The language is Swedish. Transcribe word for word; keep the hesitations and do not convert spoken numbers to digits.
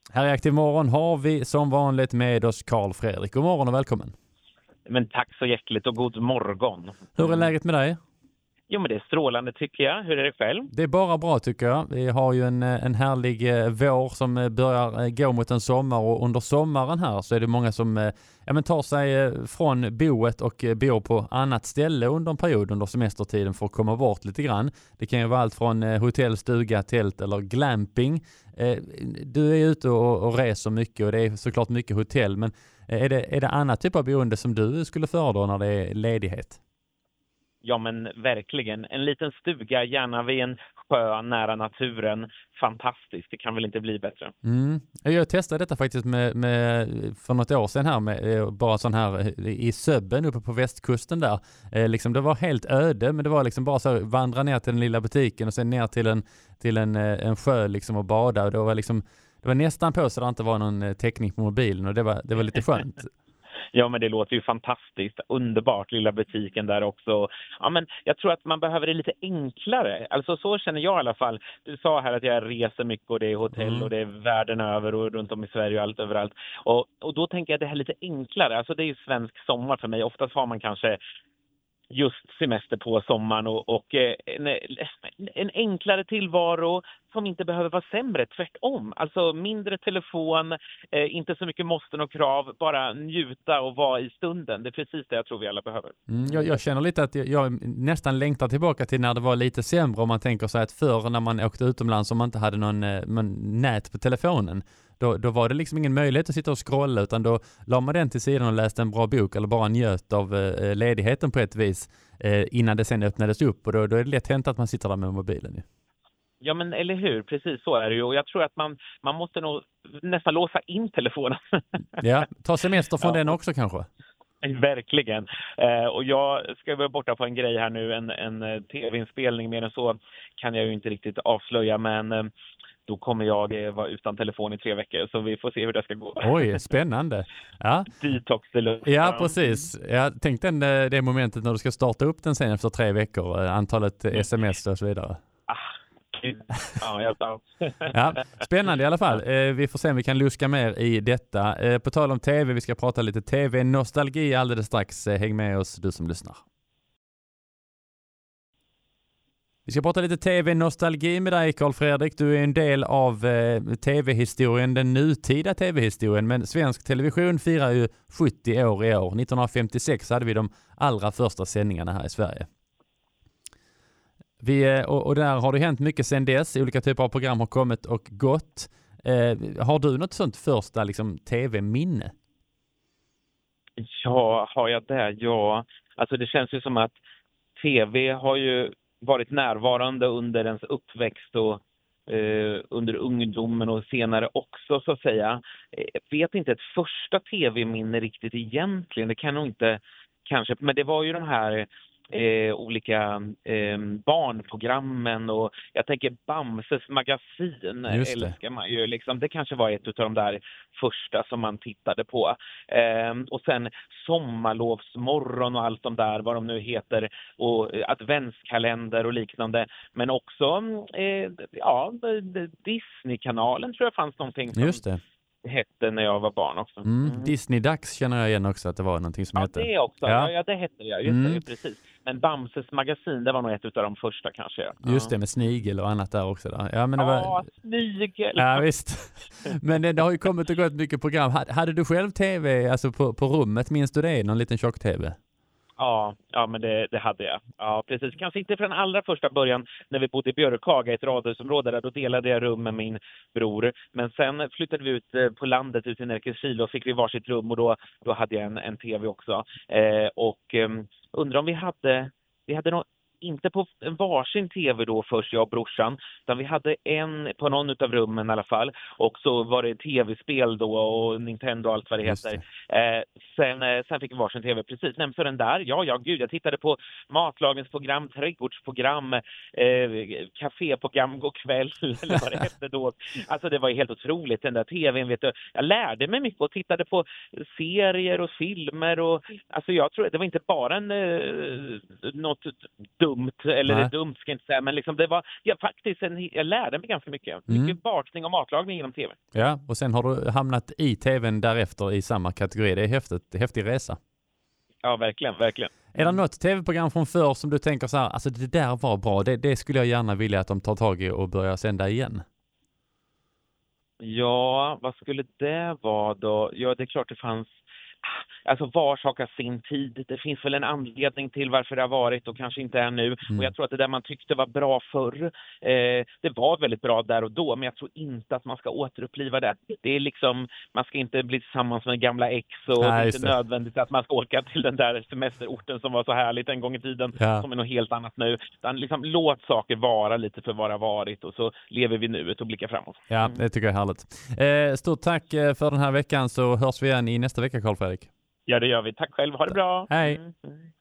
Här i Aktiv morgon har vi som vanligt med oss Carl Fredrik. God morgon och välkommen. Men tack så hjärtligt och god morgon. Hur är läget med dig? Jo, men det är strålande tycker jag. Hur är det själv? Det är bara bra tycker jag. Vi har ju en, en härlig eh, vår som eh, börjar eh, gå mot en sommar, och under sommaren här så är det många som eh, ja, men tar sig eh, från boet och eh, bor på annat ställe under en period under semestertiden för att komma bort lite grann. Det kan ju vara allt från eh, hotell, stuga, tält eller glamping. Eh, du är ute och, och reser mycket och det är såklart mycket hotell, men eh, är, det, är det annat typ av boende som du skulle föredra när det är ledighet? Ja, men verkligen. En liten stuga, gärna vid en sjö nära naturen. Fantastiskt, det kan väl inte bli bättre. Mm. Jag testade detta faktiskt med, med, för något år sedan här, med, bara sån här i Söbben uppe på västkusten där. Eh, liksom, det var helt öde, men det var liksom bara så här, vandra ner till den lilla butiken och sen ner till en, till en, en sjö liksom och bada. Och det var, liksom, det var nästan på så det inte var någon täckning på mobilen, och det var, det var lite skönt. Ja, men det låter ju fantastiskt. Underbart, lilla butiken där också. Ja, men jag tror att man behöver det lite enklare. Alltså så känner jag i alla fall. Du sa här att jag reser mycket och det är hotell mm. och det är världen över och runt om i Sverige och allt överallt. Och, och då tänker jag att det här är lite enklare. Alltså det är ju svensk sommar för mig. Oftast har man kanske just semester på sommaren och, och en, en enklare tillvaro som inte behöver vara sämre, tvärtom. Alltså mindre telefon, eh, inte så mycket måsten och krav, bara njuta och vara i stunden. Det är precis det jag tror vi alla behöver. Mm, jag, jag känner lite att jag, jag nästan längtar tillbaka till när det var lite sämre, om man tänker sig att förr när man åkte utomlands och man inte hade någon, någon nät på telefonen. Då, då var det liksom ingen möjlighet att sitta och scrolla, utan då la man den till sidan och läste en bra bok eller bara njöt av eh, ledigheten på ett vis eh, innan det sen öppnades upp, och då, då är det lätt hänt att man sitter där med mobilen. Ja. Ja, men eller hur? Precis så är det ju. Och jag tror att man, man måste nog nästan låsa in telefonen. Ja, ta semester från ja. den också kanske. Verkligen. Eh, och jag ska vara borta på en grej här nu, en, en tv-inspelning. Mer än så kan jag ju inte riktigt avslöja, men eh, då kommer jag vara utan telefon i tre veckor, så vi får se hur det ska gå. Oj, spännande. Ja, Detox deluxe. Ja, precis. Jag tänkte den, det momentet när du ska starta upp den sen efter tre veckor, antalet sms och så vidare. Ah. Ja, jag tar. Ja, spännande i alla fall. Eh, vi får se om vi kan luska mer i detta. Eh, på tal om tv, vi ska prata lite tv-nostalgi alldeles strax. Eh, häng med oss, du som lyssnar. Vi ska prata lite tv-nostalgi med dig, Carl Fredrik. Du är en del av eh, tv-historien, den nutida tv-historien. Men svensk television firar ju sjuttio år i år. nittonhundrafemtiosex hade vi de allra första sändningarna här i Sverige. Vi, och, och där har det hänt mycket sedan dess. Olika typer av program har kommit och gått. Eh, har du något sånt första liksom, tv-minne? Ja, har jag det? Ja, alltså det känns ju som att tv har ju varit närvarande under ens uppväxt och eh, under ungdomen och senare också, så att säga. Jag vet inte ett första tv-minne riktigt egentligen. Det kan nog inte, kanske, men det var ju de här Eh, olika eh, barnprogrammen, och jag tänker Bamses magasin älskar man ju liksom. Det kanske var ett av de där första som man tittade på. Eh, och sen sommarlovsmorgon och allt de där, vad de nu heter, och adventskalender och liknande. Men också eh, ja, Disney-kanalen tror jag fanns någonting som Just det. hette när jag var barn också. Mm. Mm. Disney-dags känner jag igen också att det var någonting som ja, hette. Det också. Ja. Ja, ja, det hette det. Just mm. det, precis. Men Bamses magasin, det var nog ett av de första kanske. Ja. Just det, med snigel och annat där också. Där. Ja, men det var... ja, snigel! Ja, visst. Men det, det har ju kommit och gått mycket program. Hade du själv tv alltså på, på rummet? Minns du det? Någon liten tjock-tv? Ja, ja men det, det hade jag. Ja, precis. Kanske inte från allra första början när vi bodde i Björkhaga, ett radhusområde där. Då delade jag rum med min bror. Men sen flyttade vi ut på landet, ut i Närkeskil, och fick vi varsitt rum, och då, då hade jag en, en tv också. Eh, och eh, undrar om vi hade, vi hade någon, inte på en varsin tv då först, jag och brorsan, utan vi hade en på någon av rummen i alla fall, och så var det tv-spel då och Nintendo och allt vad det heter. Eh, sen, eh, sen fick vi varsin tv, precis. Nej, så den där, ja, ja, gud, jag tittade på matlagningsprogram, trädgårdsprogram, eh, kaféprogram god kväll, eller vad det hette då. Alltså det var helt otroligt, den där tvn, vet du. Jag lärde mig mycket och tittade på serier och filmer, och alltså jag tror att det var inte bara en, eh, något dumt dumt, eller Nej. det dumt ska jag inte säga, men liksom det var ja, faktiskt en, jag lärde mig ganska mycket. Mycket Mm. bakning och matlagning genom tv. Ja, och sen har du hamnat i tvn därefter i samma kategori. Det är häftigt, häftig resa. Ja, verkligen, verkligen. Är det något tv-program från förr som du tänker så här, alltså det där var bra, det, det skulle jag gärna vilja att de tar tag i och börjar sända igen? Ja, vad skulle det vara då? Ja, det är klart det fanns... Alltså var sak har sin tid. Det finns väl en anledning till varför det har varit och kanske inte är nu. Mm. Och jag tror att det där man tyckte var bra förr, eh, det var väldigt bra där och då. Men jag tror inte att man ska återuppliva det. Det är liksom, man ska inte bli tillsammans med gamla ex och Nej, det är just inte det. nödvändigt att man ska åka till den där semesterorten som var så härligt en gång i tiden. Ja. Som är något helt annat nu. Utan liksom, låt saker vara lite för vad det har varit och så lever vi nuet och blickar framåt. Ja, det tycker jag är härligt. Eh, stort tack eh, för den här veckan, så hörs vi igen i nästa vecka, Carl Fredrik. Ja, det gör vi. Tack själv. Ha det bra. Hej. Mm.